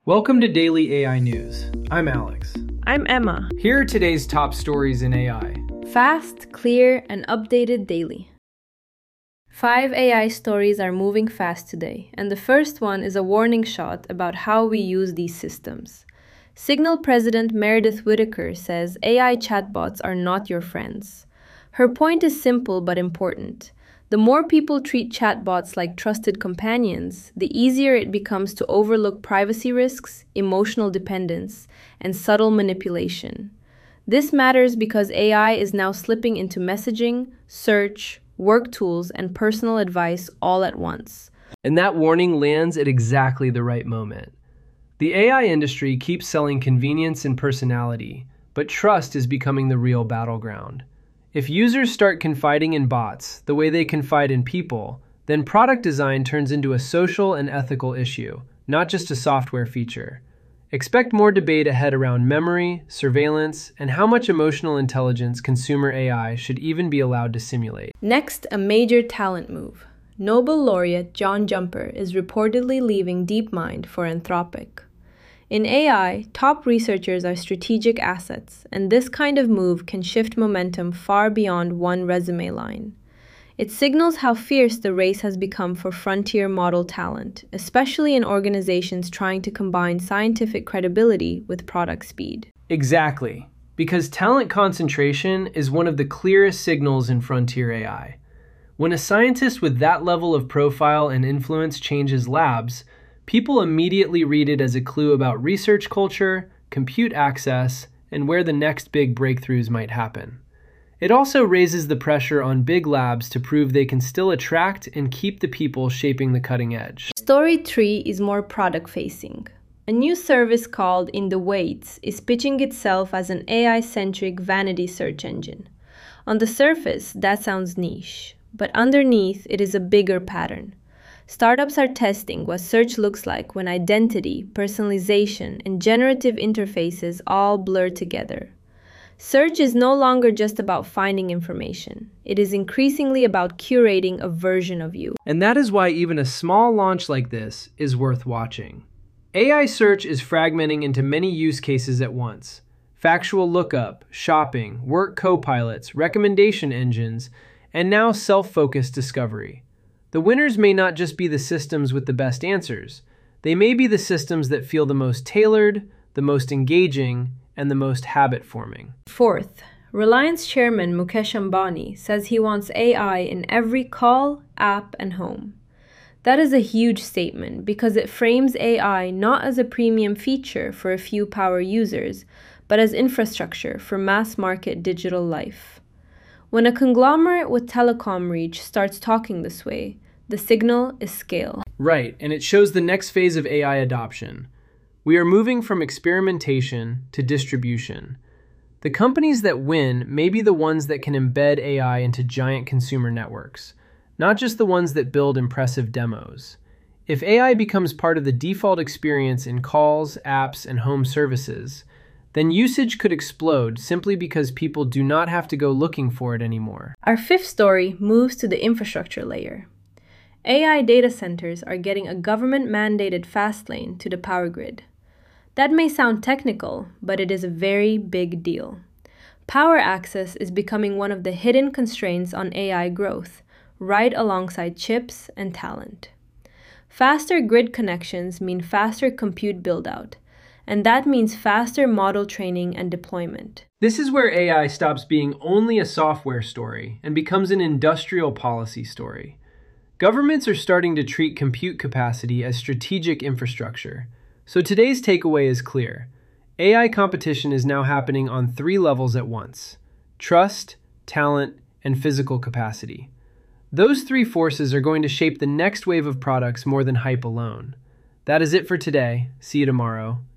Welcome to Daily AI News. I'm Alex. I'm Emma. Here are today's top stories in AI. Fast, clear, and updated daily. 5 AI stories are moving fast today, and the first one is a warning shot about how we use these systems. Signal President Meredith Whittaker says AI chatbots are not your friends. Her point is simple but important. The more people treat chatbots like trusted companions, the easier it becomes to overlook privacy risks, emotional dependence, and subtle manipulation. This matters because AI is now slipping into messaging, search, work tools, and personal advice all at once. And that warning lands at exactly the right moment. The AI industry keeps selling convenience and personality, but trust is becoming the real battleground. If users start confiding in bots the way they confide in people, then product design turns into a social and ethical issue, not just a software feature. Expect more debate ahead around memory, surveillance, and how much emotional intelligence consumer AI should even be allowed to simulate. Next, a major talent move. Nobel laureate John Jumper is reportedly leaving DeepMind for Anthropic. In AI, top researchers are strategic assets, and this kind of move can shift momentum far beyond one resume line. It signals how fierce the race has become for frontier model talent, especially in organizations trying to combine scientific credibility with product speed. Exactly, because talent concentration is one of the clearest signals in frontier AI. When a scientist with that level of profile and influence changes labs, people immediately read it as a clue about research culture, compute access, and where the next big breakthroughs might happen. It also raises the pressure on big labs to prove they can still attract and keep the people shaping the cutting edge. Story 3 is more product-facing. A new service called In the Weights is pitching itself as an AI-centric vanity search engine. On the surface, that sounds niche, but underneath it is a bigger pattern. Startups are testing what search looks like when identity, personalization, and generative interfaces all blur together. Search is no longer just about finding information. It is increasingly about curating a version of you. And that is why even a small launch like this is worth watching. AI search is fragmenting into many use cases at once. Factual lookup, shopping, work copilots, recommendation engines, and now self-focused discovery. The winners may not just be the systems with the best answers. They may be the systems that feel the most tailored, the most engaging, and the most habit-forming. Fourth, Reliance chairman Mukesh Ambani says he wants AI in every call, app, and home. That is a huge statement because it frames AI not as a premium feature for a few power users, but as infrastructure for mass-market digital life. When a conglomerate with telecom reach starts talking this way, the signal is scale. Right, and it shows the next phase of AI adoption. We are moving from experimentation to distribution. The companies that win may be the ones that can embed AI into giant consumer networks, not just the ones that build impressive demos. If AI becomes part of the default experience in calls, apps, and home services, then usage could explode simply because people do not have to go looking for it anymore. Our fifth story moves to the infrastructure layer. AI data centers are getting a government-mandated fast lane to the power grid. That may sound technical, but it is a very big deal. Power access is becoming one of the hidden constraints on AI growth, right alongside chips and talent. Faster grid connections mean faster compute build-out, and that means faster model training and deployment. This is where AI stops being only a software story and becomes an industrial policy story. Governments are starting to treat compute capacity as strategic infrastructure. So today's takeaway is clear. AI competition is now happening on 3 levels at once: trust, talent, and physical capacity. Those 3 forces are going to shape the next wave of products more than hype alone. That is it for today. See you tomorrow.